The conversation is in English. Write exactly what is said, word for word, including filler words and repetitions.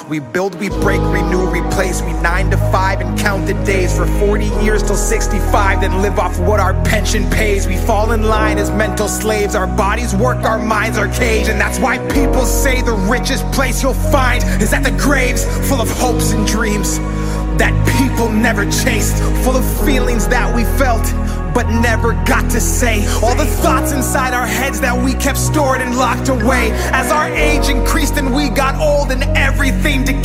We build, we break, renew, replace. We nine to five and count the days for forty years till sixty-five, then live off what our pension pays. We fall in line as mental slaves. Our bodies work, our minds are caged. And that's why people say the richest place you'll find is at the graves, full of hopes and dreams that people never chased, full of feelings that we felt but never got to say. All the thoughts inside our heads that we kept stored and locked away. As our age increased and we got old and everything decayed,